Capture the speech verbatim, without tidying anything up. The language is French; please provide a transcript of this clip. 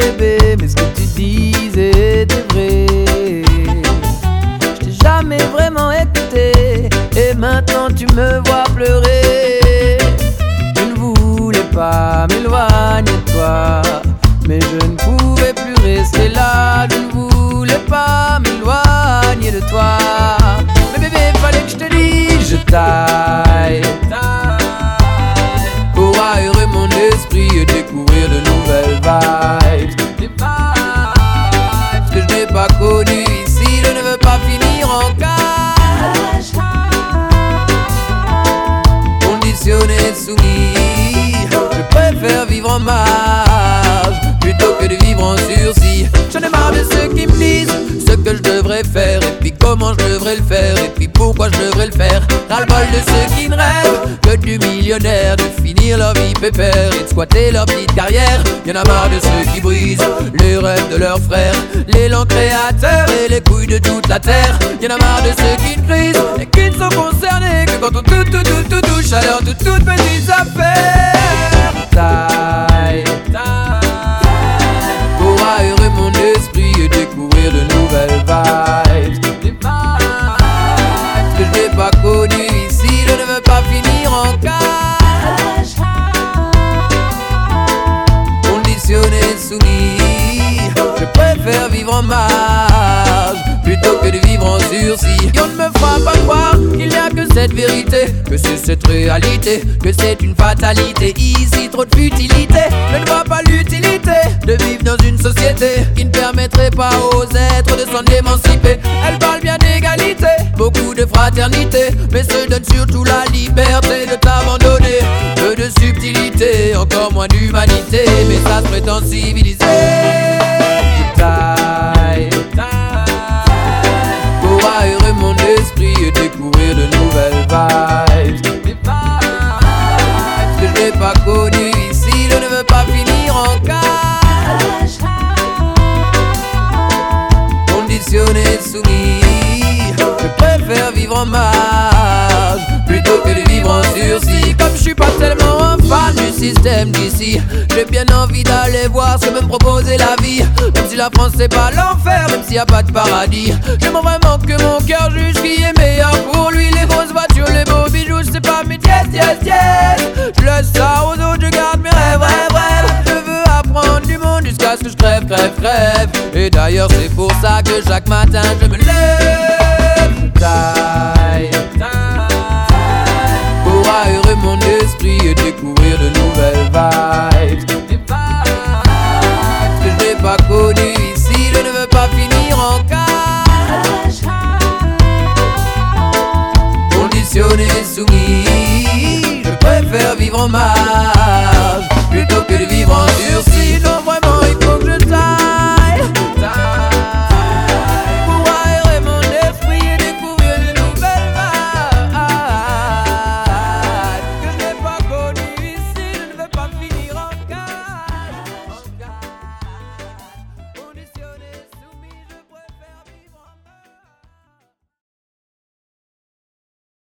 bébé, mais ce que tu disais était vrai. Je t'ai jamais vraiment écouté, et maintenant tu me vois pleurer. Je ne voulais pas m'éloigner de toi, mais je ne pouvais plus rester là. Je ne voulais pas m'éloigner de toi, mais bébé, fallait que je te dise je t'aille pour aérer mon esprit et découvrir de nouvelles vibes. Des vibes que je n'ai pas connues ici. Je ne veux pas finir en cage, conditionné, soumis. Je préfère vivre en marge plutôt que de vivre en sursis. J'en ai marre de ceux qui me disent ce que je devrais faire, et puis comment je devrais le faire, et puis pourquoi je devrais le faire. Ras-le-bol de ceux qui ne rêvent que du millionnaire, de finir leur vie pépère et de squatter leur petite carrière. Y'en a marre de ceux qui brisent les rêves de leurs frères, l'élan créateur et les couilles de toute la terre. Y'en a marre de ceux qui ne crisent et qui ne sont concernés que quand on tout tout tout tout touche à leurs toutes toutes petites affaires. Taille, pour aérer mon esprit et découvrir de nouvelles vibes. Des vibes que je n'ai pas connues ici. Je ne veux pas finir en cage, conditionné, soumis. Je préfère vivre en marge plutôt que de vivre en sursis. Et on ne me fera pas croire qu'il n'y a que cette vérité, que c'est cette réalité, que c'est une fatalité. Ici trop de futilité. Je ne vois pas l'utilité de vivre dans une société qui ne permettrait pas aux êtres de s'en émanciper. Elle parle bien d'égalité, beaucoup de fraternité, mais se donne surtout la liberté de t'abandonner. Peu de subtilité, encore moins d'humanité, mais ça se prétend civilisé. Taille pour aérer mon esprit et découvrir de nouvelles vibes. Des vibes que je n'ai pas connues ici. Je ne veux pas finir en cage, conditionné, soumis. Je préfère vivre en marge plutôt que de vivre en sursis. Comme je suis pas tellement un fan du système d'ici, j'ai bien envie d'aller voir ce que peut me proposer la vie. Même si la France c'est pas l'enfer, même s'il y a pas de paradis, j'aimerais vraiment que mon cœur juge qui est meilleur pour lui. Les grosses voitures, les beaux bijoux, c'est pas mes yes, yes, yes. Je laisse ça aux autres, je garde mes rêves, rêves, rêves. Je veux apprendre du monde jusqu'à ce que je crève, crève, crève. Et d'ailleurs c'est pour ça que chaque matin je me lève. Taille pour aérer mon esprit et découvrir de nouvelles vibes. Des vibes que je n'ai pas connues ici. Je ne veux pas finir en cage, conditionné, soumis. Je préfère vivre en marge plutôt que de vivre en